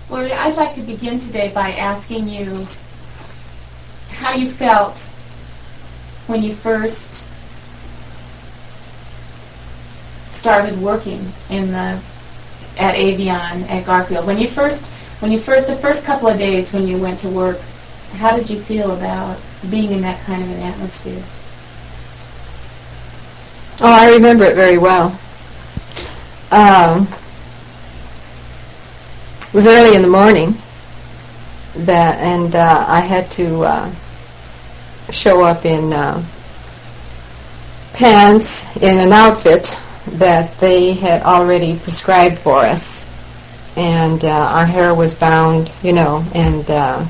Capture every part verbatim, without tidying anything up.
Lori, I'd like to begin today by asking you how you felt when you first started working in the at Avion at Garfield. When you first, when you first, the first couple of days when you went to work, how did you feel about being in that kind of an atmosphere? Oh, I remember it very well. Um, it was early in the morning, that, and uh, I had to uh, show up in uh, pants in an outfit that they had already prescribed for us, and uh, our hair was bound, you know, and uh,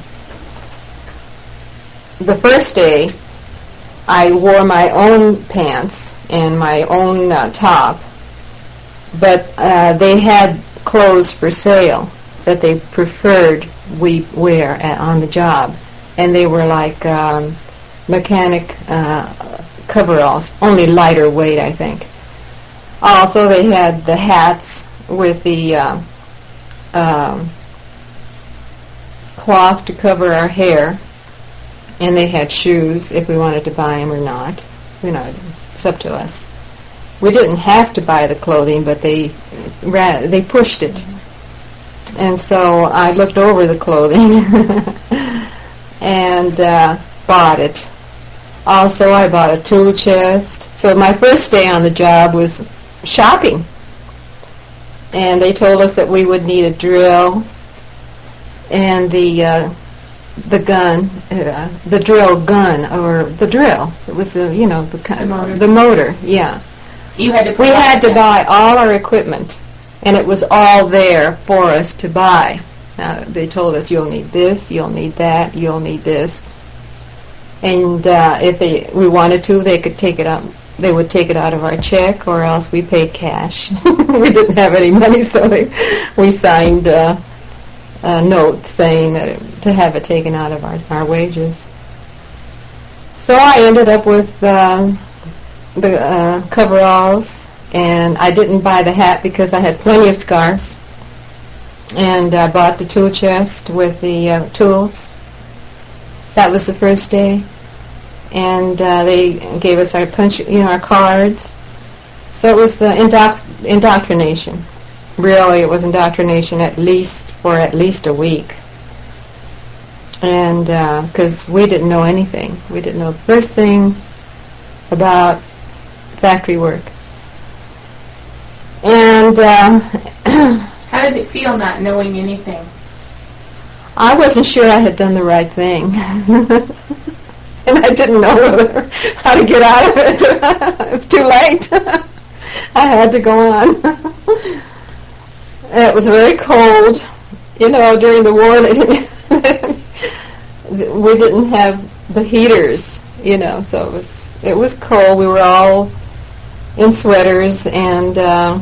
the first day I wore my own pants and my own uh, top, but uh, they had clothes for sale that they preferred we wear at, on the job, and they were like um, mechanic uh, coveralls, only lighter weight, I think. Also, they had the hats with the uh, um, cloth to cover our hair, and they had shoes if we wanted to buy them or not. You know, it's up to us. We didn't have to buy the clothing, but they ra- they pushed it. And so I looked over the clothing and uh, bought it. Also, I bought a tool chest. So my first day on the job was shopping. And they told us that we would need a drill and the uh, the gun, uh, the drill gun, or the drill. It was, uh, you know, the, the motor. The motor, yeah. You had to. We had to buy all our equipment, and it was all there for us to buy. Now, they told us, you'll need this, you'll need that, you'll need this. And uh, if they we wanted to, they could take it out. They would take it out of our check, or else we paid cash. We didn't have any money, so they, we signed uh, a note saying that it, to have it taken out of our, our wages. So I ended up with uh, the uh, coveralls, and I didn't buy the hat because I had plenty of scarves. And I bought the tool chest with the uh, tools. That was the first day. And uh, they gave us our punch, you know, our cards. So it was uh, indoctr- indoctrination. Really, it was indoctrination at least for at least a week. And because uh, we didn't know anything, we didn't know the first thing about factory work. And uh, how did it feel not knowing anything? I wasn't sure I had done the right thing. And I didn't know whether, how to get out of it. It was too late. I had to go on. And it was very cold. You know, during the war, they didn't we didn't have the heaters, you know, so it was it was cold. We were all in sweaters, and uh,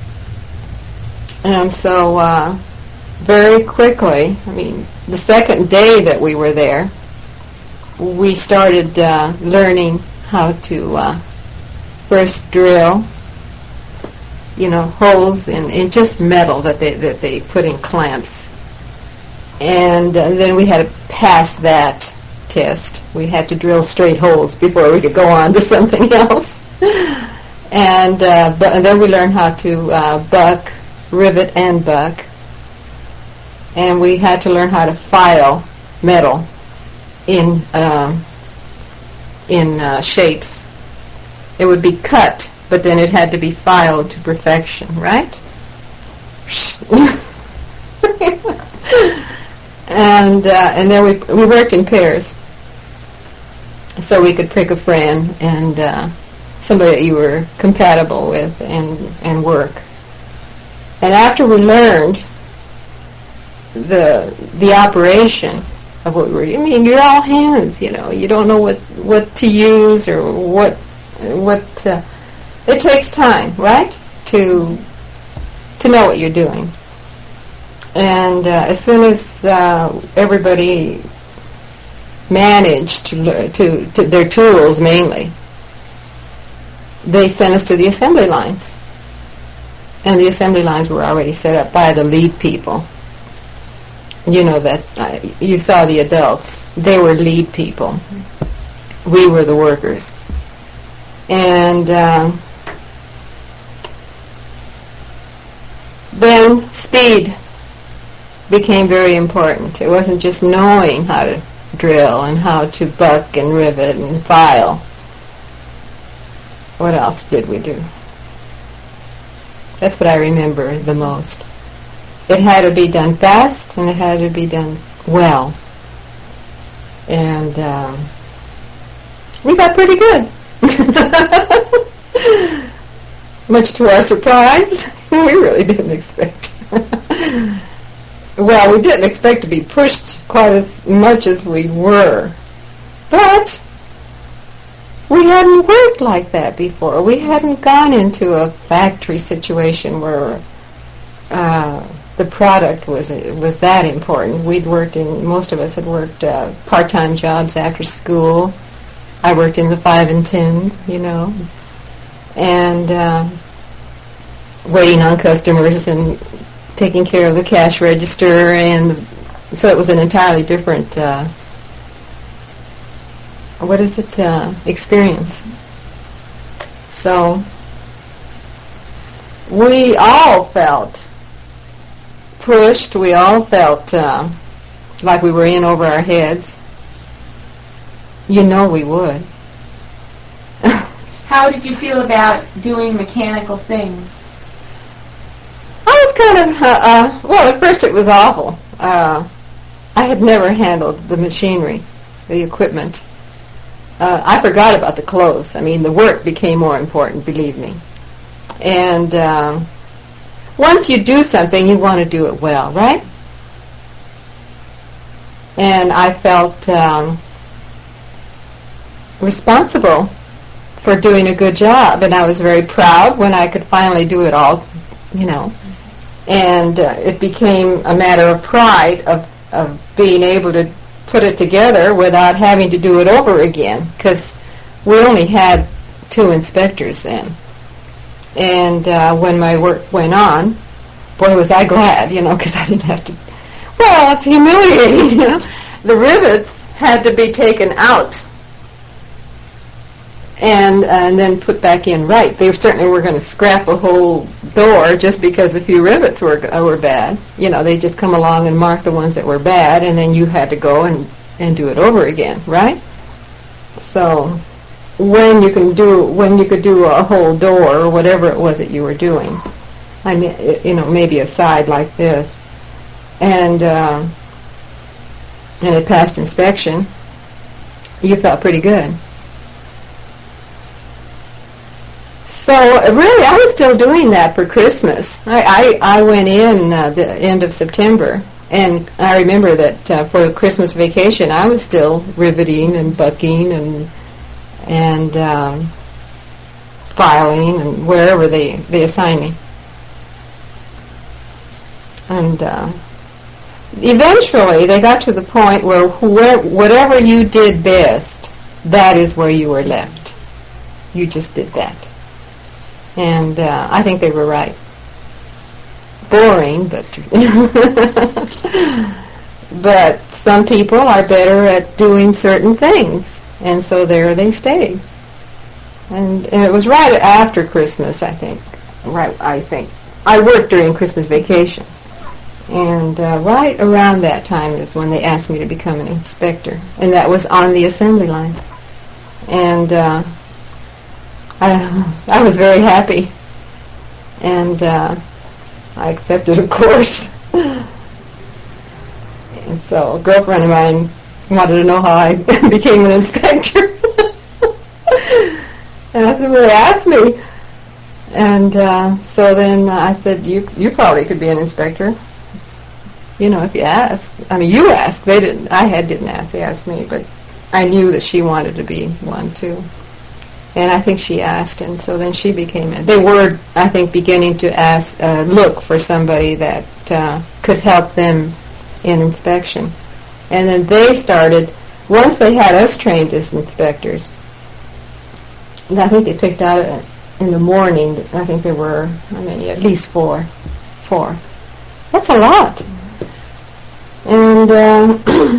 and so uh, very quickly, I mean, the second day that we were there, we started uh, learning how to uh, first drill, you know, holes in, in just metal that they that they put in clamps, and uh, then we had to pass that test. We had to drill straight holes before we could go on to something else, and uh, but and then we learned how to uh, buck, rivet, and buck, and we had to learn how to file metal in um, in uh, shapes. It would be cut, but then it had to be filed to perfection, right? and uh, and then we we worked in pairs, so we could pick a friend and uh, somebody that you were compatible with and and work. And after we learned the the operation of what we were doing, I mean, you're all hands, you know. You don't know what, what to use or what what. Uh, it takes time, right, to to know what you're doing. And uh, as soon as uh, everybody managed to, le- to to their tools mainly, they sent us to the assembly lines, and the assembly lines were already set up by the lead people. you know, that uh, you saw the adults. They were lead people. We were the workers. And uh, then speed became very important. It wasn't just knowing how to drill and how to buck and rivet and file. What else did we do? That's what I remember the most. It had to be done fast, and it had to be done well. And um, we got pretty good. Much to our surprise, we really didn't expect. Well, we didn't expect to be pushed quite as much as we were. But we hadn't worked like that before. We hadn't gone into a factory situation where uh, the product was was that important. We'd worked in, most of us had worked uh, part-time jobs after school. I worked in the five and ten, you know, and uh, waiting on customers and taking care of the cash register, and so it was an entirely different, uh, what is it, uh, experience. So we all felt pushed. We all felt uh, like we were in over our heads. You know we would. How did you feel about doing mechanical things? I was kind of, uh, uh, well, at first it was awful. Uh, I had never handled the machinery, the equipment. Uh, I forgot about the clothes. I mean, the work became more important, believe me. And uh, once you do something, you want to do it well, right? And I felt um, responsible for doing a good job, and I was very proud when I could finally do it all, you know. And uh, it became a matter of pride of, of being able to put it together without having to do it over again, because we only had two inspectors then. And uh, when my work went on, boy, was I glad, you know, because I didn't have to, well, it's humiliating, you know. The rivets had to be taken out and and then put back in right. They certainly were going to scrap a whole door just because a few rivets were uh, were bad. You know, they just come along and mark the ones that were bad, and then you had to go and, and do it over again, right? So when you can do when you could do a whole door or whatever it was that you were doing, I mean, you know, maybe a side like this, and uh, and it passed inspection, you felt pretty good. So really, I was still doing that for Christmas. I, I, I went in uh, the end of September, and I remember that uh, for the Christmas vacation, I was still riveting and bucking and and um, filing and wherever they, they assigned me. And uh, eventually, they got to the point where whoever, whatever you did best, that is where you were left. You just did that. And uh, I think they were right. Boring, but but some people are better at doing certain things, and so there they stayed. And, and it was right after Christmas, I think. Right, I think I worked during Christmas vacation, and uh, right around that time is when they asked me to become an inspector, and that was on the assembly line. And uh, I, I was very happy, and uh, I accepted, of course. And so a girlfriend of mine wanted to know how I became an inspector. And I said, well, they asked me. And uh, so then I said, you you probably could be an inspector. You know, if you ask. I mean, you asked. They didn't. I had didn't ask. They asked me, but I knew that she wanted to be one too. And I think she asked, and so then she became it. They were, I think, beginning to ask, uh, look for somebody that uh, could help them in inspection. And then they started, once they had us trained as inspectors, and I think they picked out uh, in the morning, I think there were, how many, at least four. Four. That's a lot. And And uh,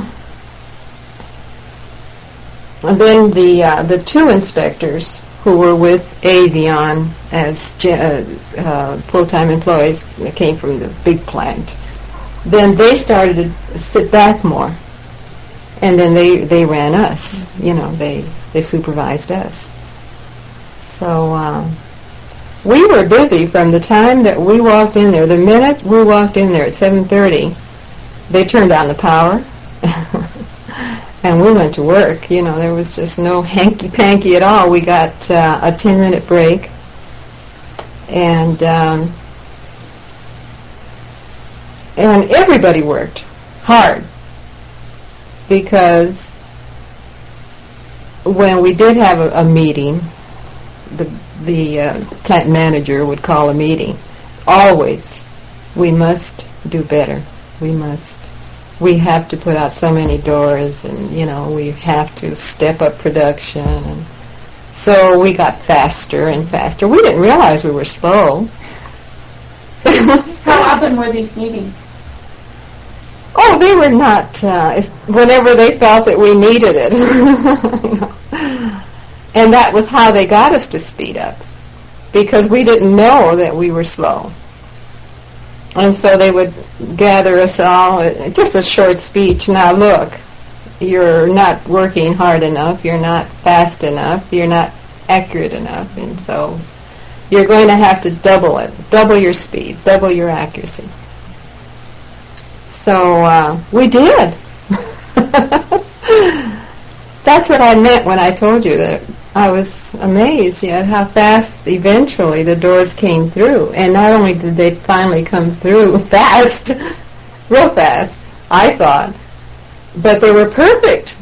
and then the uh, the two inspectors who were with Avion as uh, uh, full-time employees that came from the big plant, then they started to sit back more. And then they, they ran us, you know, they, they supervised us. So um, we were busy from the time that we walked in there. The minute we walked in there at seven thirty, they turned on the power, and we went to work. You know, there was just no hanky-panky at all. We got uh, a ten-minute break, and um, and everybody worked hard. Because when we did have a, a meeting, the the uh, plant manager would call a meeting. Always, we must do better. We must. We have to put out so many doors, and you know we have to step up production. And so we got faster and faster. We didn't realize we were slow. How often were these meetings? Oh, they were not, uh, whenever they felt that we needed it. You know. And that was how they got us to speed up, because we didn't know that we were slow. And so they would gather us all, uh, just a short speech. Now look, you're not working hard enough, you're not fast enough, you're not accurate enough, and so you're going to have to double it, double your speed, double your accuracy. So uh, we did. That's what I meant when I told you that I was amazed, you know, how fast eventually the doors came through. And not only did they finally come through fast, real fast, I thought, but they were perfect.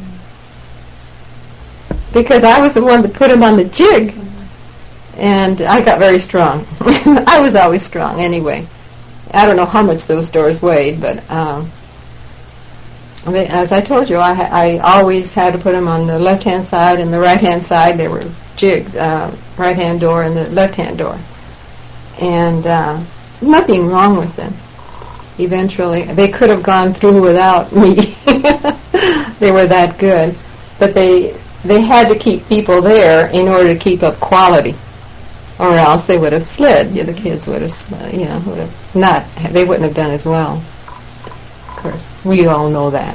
Because I was the one that put them on the jig. And I got very strong. I was always strong anyway. I don't know how much those doors weighed, but um, I mean, as I told you, I, I always had to put them on the left-hand side and the right-hand side. They were jigs, uh, right-hand door and the left-hand door. And uh, nothing wrong with them. Eventually, they could have gone through without me. They were that good. But they they had to keep people there in order to keep up quality. Or else they would have slid. Yeah, the kids would have, you know, would have not. They wouldn't have done as well. Of course, we all know that.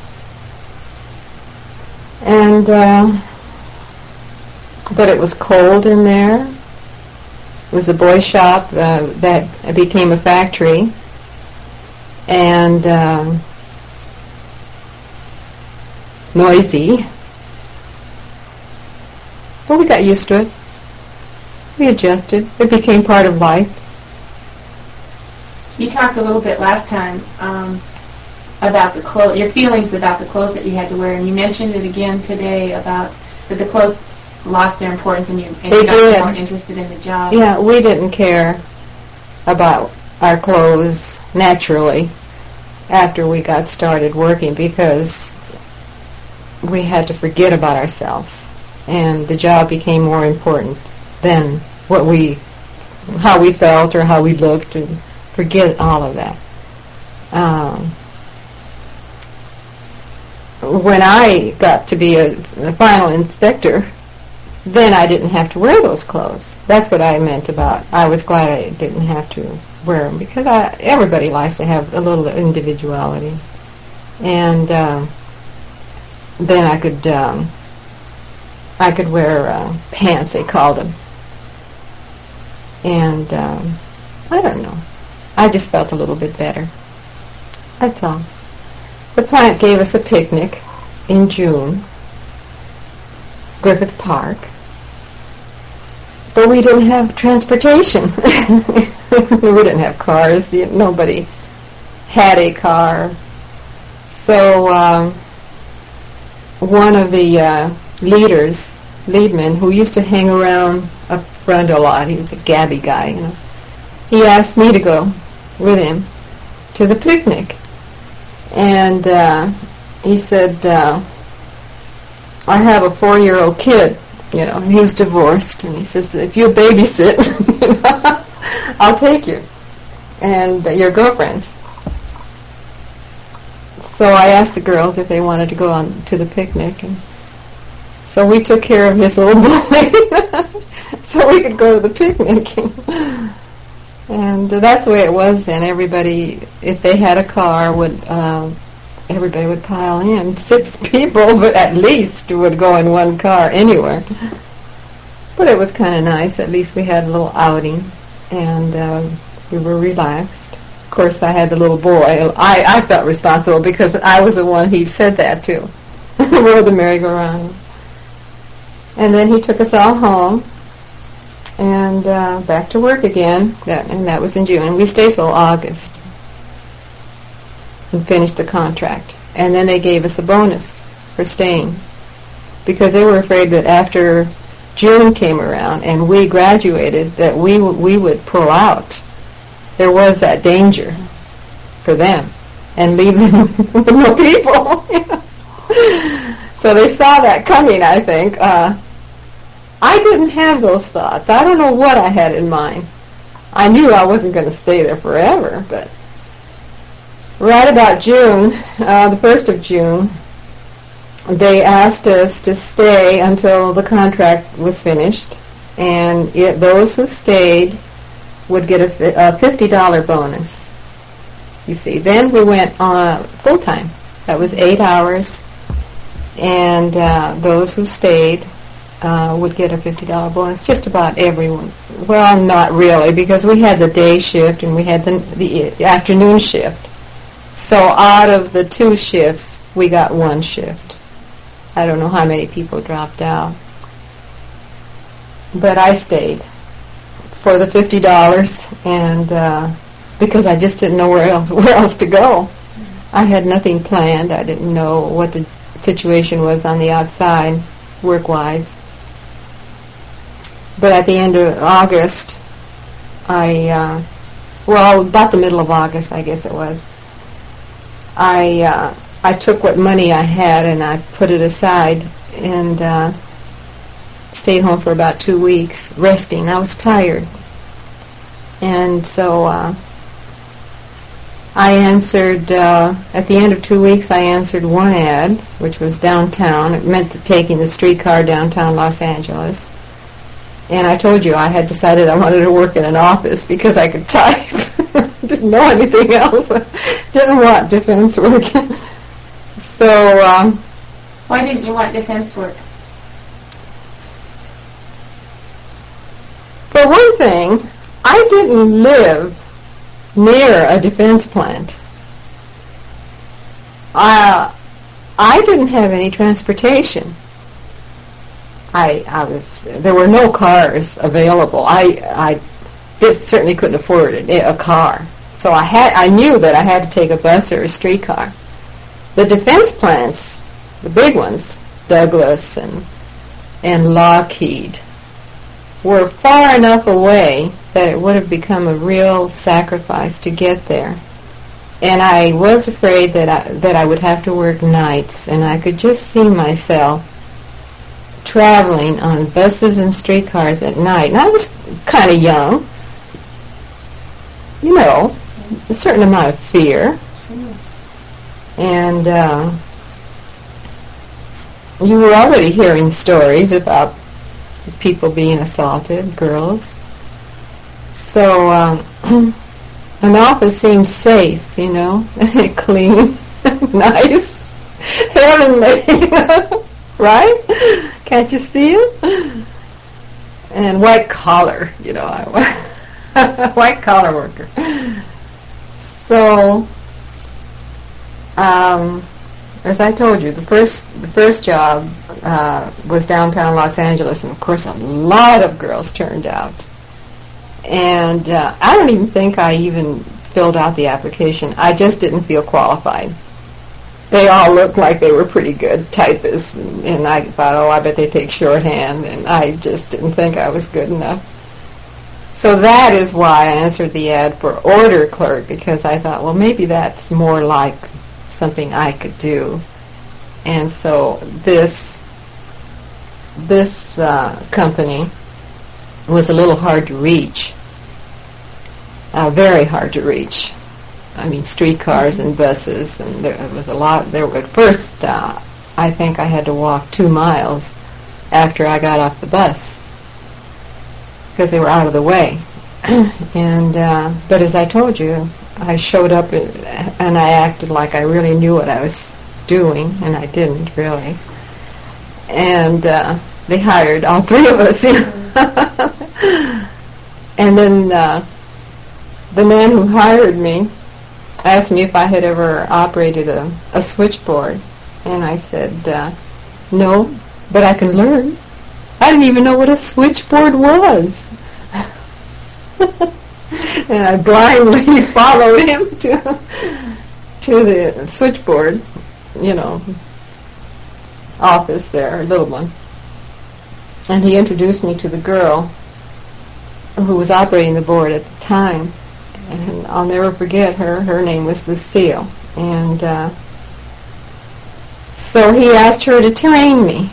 And uh, but it was cold in there. It was a boy shop uh, that became a factory, and um, noisy. But we got used to it. We adjusted. It became part of life. You talked a little bit last time um, about the clothes, your feelings about the clothes that you had to wear, and you mentioned it again today about that the clothes lost their importance and you, and you got did. more interested in the job. Yeah, we didn't care about our clothes naturally after we got started working because we had to forget about ourselves, and the job became more important than what we, how we felt or how we looked, and forget all of that. Um, when I got to be a, a final inspector, then I didn't have to wear those clothes. That's what I meant about I was glad I didn't have to wear them, because I, everybody likes to have a little individuality. And um, then I could um, I could wear uh, pants, they called them. And um, I don't know. I just felt a little bit better. That's all. The plant gave us a picnic in June, Griffith Park. But we didn't have transportation. We didn't have cars. Nobody had a car. So um, one of the uh, leaders, leadmen, who used to hang around up front a lot, he was a gabby guy, you know, he asked me to go with him to the picnic. And uh, he said, uh, I have a four-year-old kid, you know, he was divorced, and he says, if you babysit, you know, I'll take you, and uh, your girlfriends. so I asked the girls if they wanted to go on to the picnic, and so we took care of his little boy so we could go to the picnic. And uh, that's the way it was then. Everybody, if they had a car, would uh, everybody would pile in. Six people, but at least would go in one car anywhere. But it was kind of nice. At least we had a little outing, and uh, we were relaxed. Of course, I had the little boy. I, I felt responsible because I was the one he said that to. Rode the merry-go-round. And then he took us all home and uh, back to work again. That, and that was in June. And we stayed till August and finished the contract. And then they gave us a bonus for staying because they were afraid that after June came around and we graduated that we w- we would pull out. There was that danger for them and leave them with no people. So they saw that coming, I think. Uh, I didn't have those thoughts. I don't know what I had in mind. I knew I wasn't going to stay there forever, but right about June, uh, the first of June, they asked us to stay until the contract was finished, and it, those who stayed would get a, a fifty dollars bonus. You see, then we went on full-time. That was eight hours, and uh, those who stayed uh, would get a fifty dollars bonus. Just about everyone. Well, not really, because we had the day shift and we had the, the afternoon shift. So out of the two shifts, we got one shift. I don't know how many people dropped out. But I stayed for the fifty dollars, and uh, because I just didn't know where else where else to go. I had nothing planned. I didn't know what the situation was on the outside, work-wise. But at the end of August, I, uh, well, about the middle of August, I guess it was, I uh, I took what money I had and I put it aside and uh, stayed home for about two weeks, resting. I was tired. And so uh, I answered, uh, at the end of two weeks, I answered one ad, which was downtown. It meant taking the streetcar downtown Los Angeles. And I told you I had decided I wanted to work in an office because I could type. Didn't know anything else. Didn't want defense work. So, um, why didn't you want defense work? For one thing, I didn't live near a defense plant. Uh, I didn't have any transportation. I, I was there were no cars available. I, I did, certainly couldn't afford a, a car. So I had I knew that I had to take a bus or a streetcar. The defense plants, the big ones, Douglas and and Lockheed, were far enough away that it would have become a real sacrifice to get there. And I was afraid that I, that I would have to work nights, and I could just see myself traveling on buses and streetcars at night. And I was kind of young, you know, a certain amount of fear. Sure. And uh, you were already hearing stories about people being assaulted, girls. So um, an office seemed safe, you know, clean, nice, heavenly, right? Can't you see it? And white collar, you know, I white collar worker. So, um, as I told you, the first the first job uh, was downtown Los Angeles, and of course a lot of girls turned out. And uh, I don't even think I even filled out the application. I just didn't feel qualified. They all looked like they were pretty good typists, and, and I thought, oh, I bet they take shorthand, and I just didn't think I was good enough. So that is why I answered the ad for order clerk, because I thought, well, maybe that's more like something I could do. And so this this uh, company was a little hard to reach, uh, very hard to reach. I mean, streetcars and buses, and there was a lot. There at first, uh, I think I had to walk two miles after I got off the bus because they were out of the way. and uh, but as I told you, I showed up and I acted like I really knew what I was doing, and I didn't really. And uh, they hired all three of us. You know? And then uh, the man who hired me asked me if I had ever operated a, a switchboard, and I said uh, no, but I can learn. I didn't even know what a switchboard was. And I blindly followed him to to the switchboard, you know, office there, little one. And he introduced me to the girl who was operating the board at the time. And I'll never forget her. Her name was Lucille. And uh, so he asked her to train me.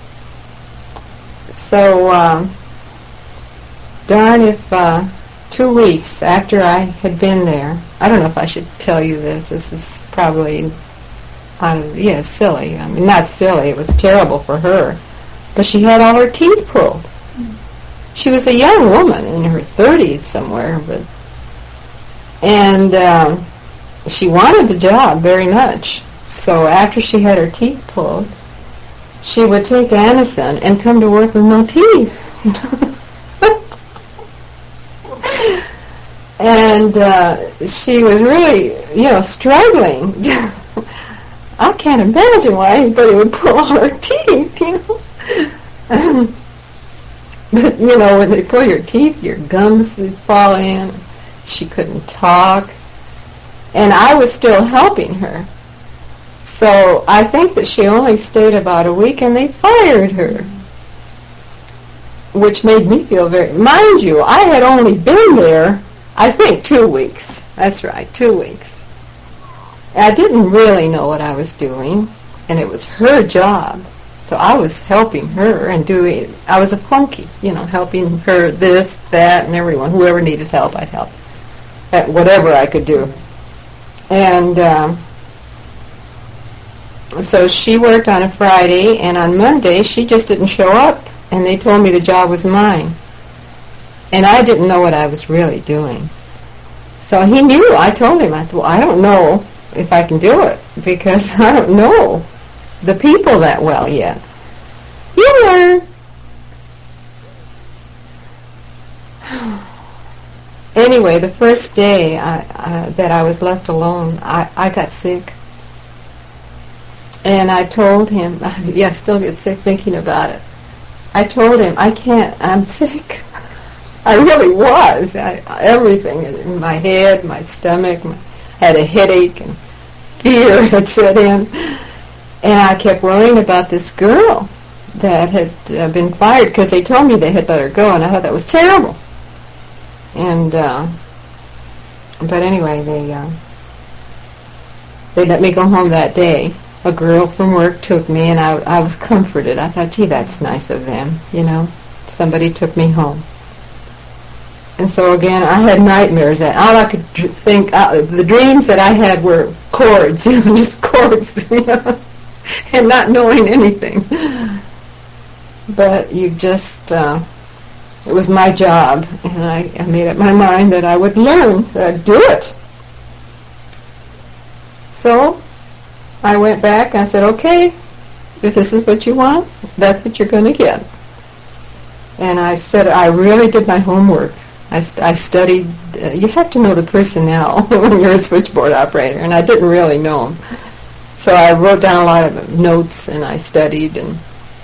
So, um, darn if... Uh, Two weeks after I had been there, I don't know if I should tell you this. This is probably, I don't, yeah, silly. I mean, not silly. It was terrible for her, but she had all her teeth pulled. She was a young woman in her thirties somewhere, but and um, she wanted the job very much. So after she had her teeth pulled, she would take Anacin and come to work with no teeth. And uh, she was really, you know, struggling. I can't imagine why anybody would pull all her teeth, you know. But, you know, when they pull your teeth, your gums would fall in. She couldn't talk. And I was still helping her. So I think that she only stayed about a week and they fired her. Which made me feel very... Mind you, I had only been there, I think, two weeks. That's right, two weeks. I didn't really know what I was doing, and it was her job. So I was helping her and doing... I was a flunky, you know, helping her this, that, and everyone. Whoever needed help, I'd help. At whatever I could do. And um, so she worked on a Friday, and on Monday she just didn't show up. And they told me the job was mine. And I didn't know what I was really doing. So he knew. I told him, I said, well, I don't know if I can do it because I don't know the people that well yet. You learn. Anyway, the first day I, uh, that I was left alone, I, I got sick. And I told him, yeah, I still get sick thinking about it. I told him, I can't, I'm sick. I really was. I, everything in my head, my stomach, my, had a headache, and fear had set in. And I kept worrying about this girl that had uh, been fired because they told me they had let her go, and I thought that was terrible. And, uh, but anyway, they, uh, they let me go home that day. A girl from work took me, and I, I was comforted. I thought, gee, that's nice of them, you know. Somebody took me home. And so again, I had nightmares. That all I could dr- think, uh, the dreams that I had were chords, you know, just chords, you know, and not knowing anything. But you just, uh, it was my job, and I, I made up my mind that I would learn, that I'd do it. So I went back and I said, okay, if this is what you want, that's what you're going to get. And I said, I really did my homework. I, st- I studied, uh, you have to know the personnel when you're a switchboard operator, and I didn't really know them. So I wrote down a lot of notes, and I studied, and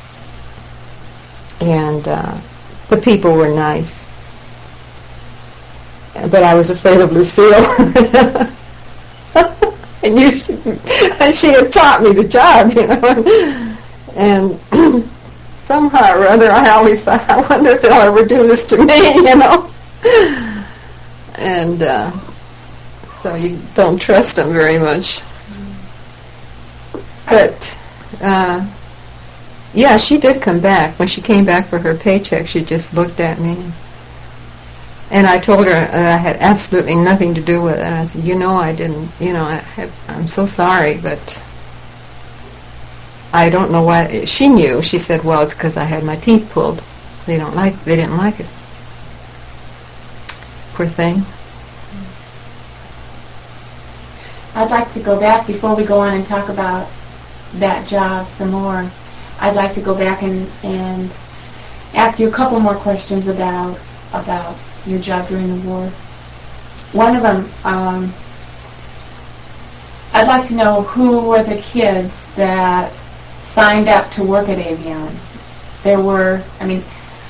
and uh, the people were nice. But I was afraid of Lucille. And you, she had taught me the job, you know. And somehow or other, I always thought, I wonder if they'll ever do this to me, you know. And uh, so you don't trust them very much. But, uh, yeah, she did come back. When she came back for her paycheck, she just looked at me. And I told her that I had absolutely nothing to do with it. And I said, you know, I didn't, you know, I have, I'm so sorry, but I don't know why. She knew. She said, well, it's because I had my teeth pulled. They don't like, they didn't like it. Poor thing. I'd like to go back before we go on and talk about that job some more. I'd like to go back and, and ask you a couple more questions about about your job during the war. One of them, um, I'd like to know who were the kids that signed up to work at Avion. There were, I mean,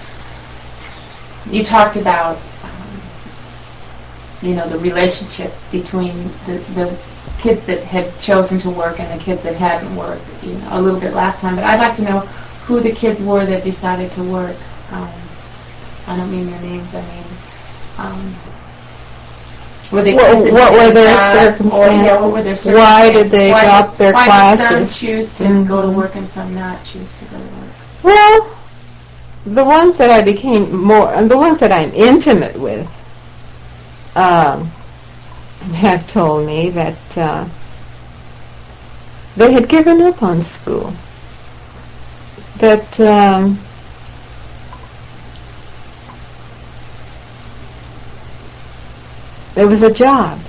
you talked about, um, you know, the relationship between the, the kids that had chosen to work and the kids that hadn't worked, you know, a little bit last time. But I'd like to know who the kids were that decided to work. Um, I don't mean their names, I mean, um, were they what, kids what that were their uh, circumstances? Or, yeah, what were their circumstances? Why did they why drop did, their why classes? Why did some choose to mm-hmm. go to work and some not choose to go to work? Well, the ones that I became more, and the ones that I'm intimate with, um, have told me that uh, they had given up on school. That um, there was a job,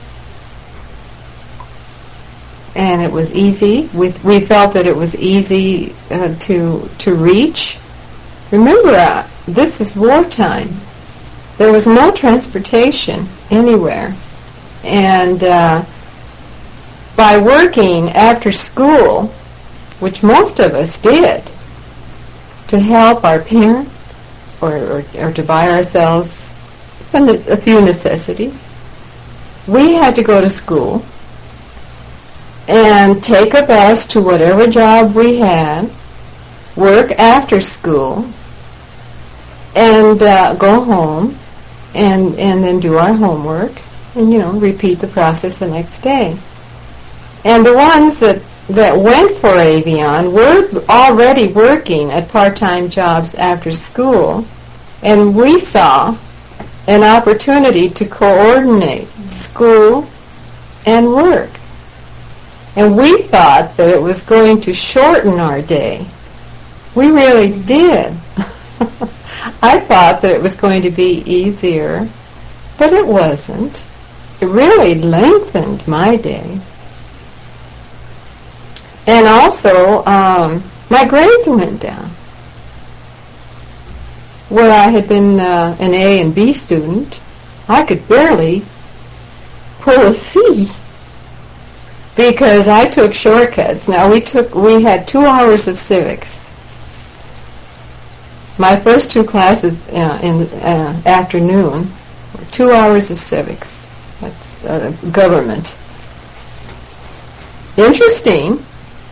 and it was easy. We we felt that it was easy uh, to to reach. Remember, uh, this is wartime. There was no transportation anywhere, and uh, by working after school, which most of us did, to help our parents or, or, or to buy ourselves a few necessities, we had to go to school and take a bus to whatever job we had, work after school, and uh, go home and, and then do our homework and, you know, repeat the process the next day. And the ones that that went for Avion were already working at part-time jobs after school, and we saw an opportunity to coordinate school and work. And we thought that it was going to shorten our day. We really did. I thought that it was going to be easier, but it wasn't. It really lengthened my day. And also, um, my grades went down. Where I had been uh, an A and B student, I could barely pull a C because I took shortcuts. Now we took, we had two hours of civics. My first two classes uh, in the uh, afternoon were two hours of civics. That's uh, government. Interesting.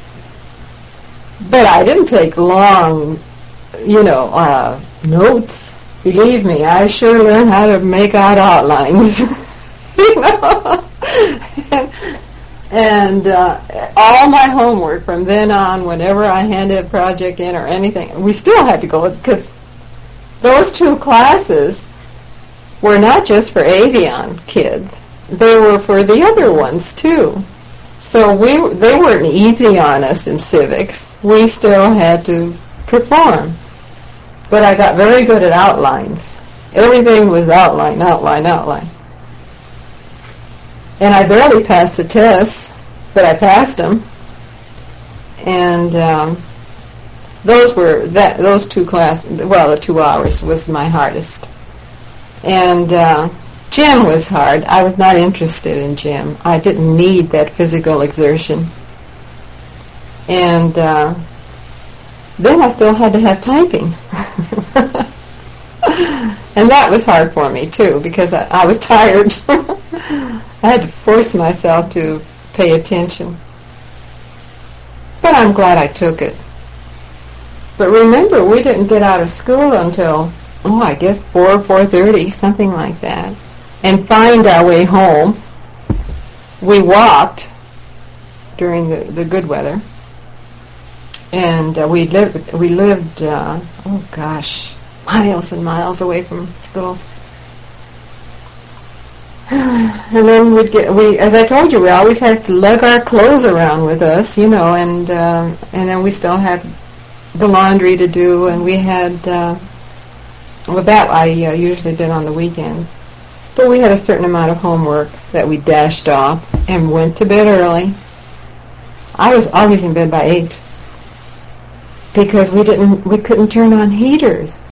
But I didn't take long, you know, uh, notes. Believe me, I sure learned how to make out outlines. You know? and and uh, all my homework from then on, whenever I handed a project in or anything, we still had to go, because those two classes were not just for Avion kids. They were for the other ones, too. So we they weren't easy on us in civics. We still had to perform. But I got very good at outlines. Everything was outline, outline, outline. And I barely passed the tests, but I passed them. And um, those were that those two classes. Well, the two hours was my hardest. And uh, gym was hard. I was not interested in gym. I didn't need that physical exertion. And uh, then I still had to have typing. And that was hard for me, too, because I, I was tired. I had to force myself to pay attention. But I'm glad I took it. But remember, we didn't get out of school until, oh, I guess four, four thirty, something like that, and find our way home. We walked during the, the good weather, and uh, we lived, we lived uh, oh gosh, miles and miles away from school. And then we'd get, we, as I told you, we always had to lug our clothes around with us, you know, and um, and then we still had the laundry to do, and we had, uh, well, that I uh, usually did on the weekends. But we had a certain amount of homework that we dashed off and went to bed early. I was always in bed by eight because we didn't, we couldn't turn on heaters.